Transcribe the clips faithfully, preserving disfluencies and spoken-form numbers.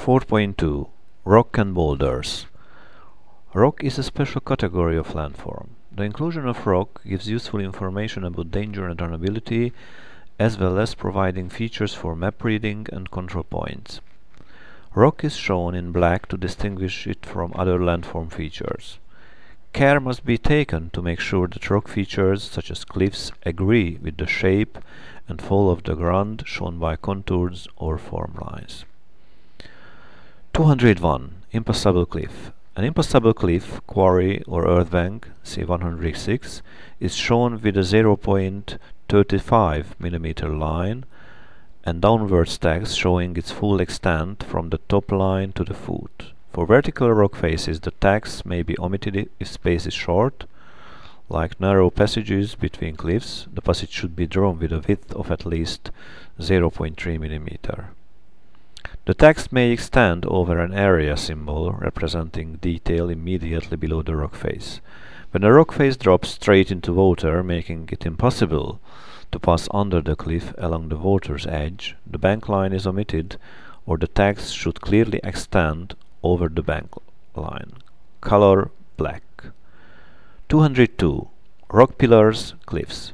four point two Rock and Boulders. Rock is a special category of landform. The inclusion of rock gives useful information about danger and runnability, as well as providing features for map reading and control points. Rock is shown in black to distinguish it from other landform features. Care must be taken to make sure that rock features such as cliffs agree with the shape and fall of the ground shown by contours or form lines. two hundred one Impassable Cliff. An impassable cliff, quarry or earth bank, see one hundred six, is shown with a zero point three five millimeter line and downward stacks showing its full extent from the top line to the foot. For vertical rock faces, the tags may be omitted if space is short. Like narrow passages between cliffs, the passage should be drawn with a width of at least zero point three millimeter. The text may extend over an area symbol representing detail immediately below the rock face. When the rock face drops straight into water, making it impossible to pass under the cliff along the water's edge, the bank line is omitted, or the text should clearly extend over the bank line. Color black. two hundred two Rock pillars, cliffs.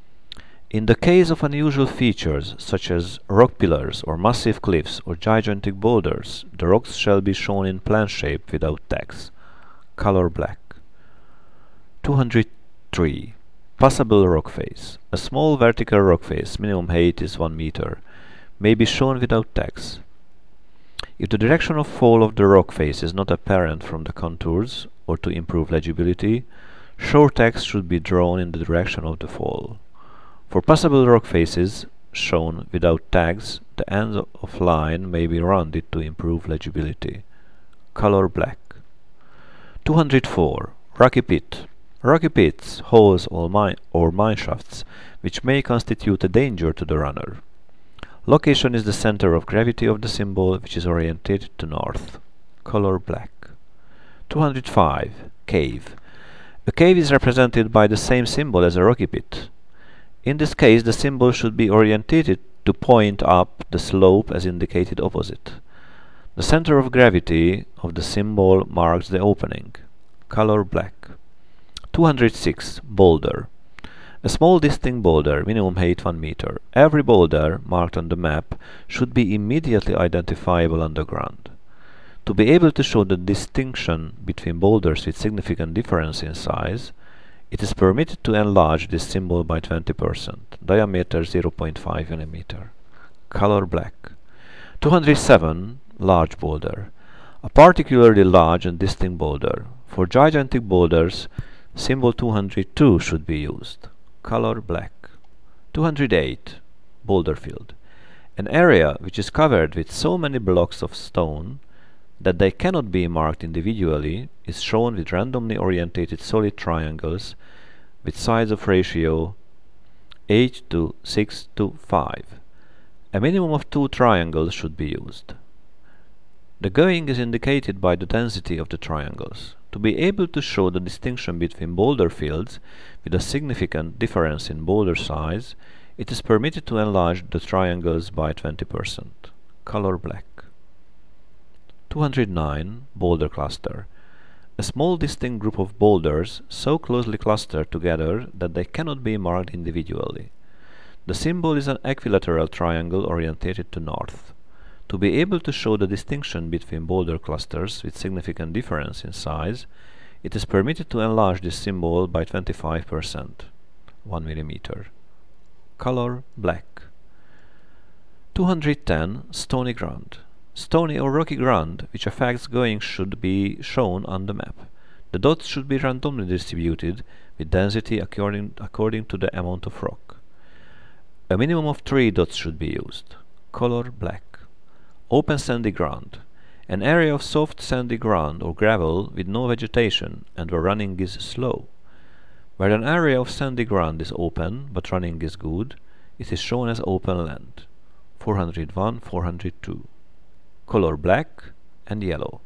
In the case of unusual features such as rock pillars or massive cliffs or gigantic boulders, the rocks shall be shown in plan shape without text. Color black. two hundred three Passable rock face. A small vertical rock face, minimum height is one meter, may be shown without text. If the direction of fall of the rock face is not apparent from the contours, or to improve legibility, short text should be drawn in the direction of the fall. For passable rock faces shown without tags, the ends of line may be rounded to improve legibility. Color black. two hundred four Rocky pit. Rocky pits, holes or, mine or mine shafts, which may constitute a danger to the runner. Location is the center of gravity of the symbol, which is oriented to north. Color black. two hundred five Cave. A cave is represented by the same symbol as a rocky pit. In this case, the symbol should be orientated to point up the slope as indicated opposite. The center of gravity of the symbol marks the opening. Color black. two hundred six Boulder. A small distinct boulder, minimum height one meter. Every boulder marked on the map should be immediately identifiable on the ground. To be able to show the distinction between boulders with significant difference in size, it is permitted to enlarge this symbol by twenty percent, diameter zero point five millimeter. Color black. two hundred seven Large boulder. A particularly large and distinct boulder. For gigantic boulders, symbol two hundred two should be used. Color black. two hundred eight Boulder field. An area which is covered with so many blocks of stone that they cannot be marked individually is shown with randomly orientated solid triangles with sides of ratio eight to six to five. A minimum of two triangles should be used. The going is indicated by the density of the triangles. To be able to show the distinction between boulder fields with a significant difference in boulder size, it is permitted to enlarge the triangles by twenty percent. Color black. two hundred nine Boulder cluster. A small distinct group of boulders so closely clustered together that they cannot be marked individually. The symbol is an equilateral triangle orientated to north. To be able to show the distinction between boulder clusters with significant difference in size, it is permitted to enlarge this symbol by twenty-five percent, one millimeter. Color black. two hundred ten Stony ground. Stony or rocky ground which affects going should be shown on the map. The dots should be randomly distributed with density according, according to the amount of rock. A minimum of three dots should be used. Color black. Open sandy ground. An area of soft sandy ground or gravel with no vegetation and where running is slow. Where an area of sandy ground is open but running is good, it is shown as open land. four hundred one, four hundred two. Color black and yellow.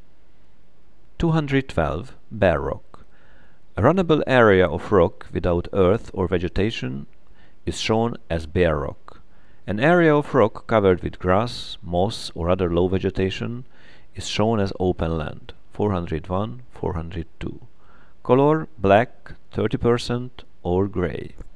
two hundred twelve Bare rock. A runnable area of rock without earth or vegetation is shown as bare rock. An area of rock covered with grass, moss or other low vegetation is shown as open land. four hundred one, four hundred two. Color black thirty percent or gray.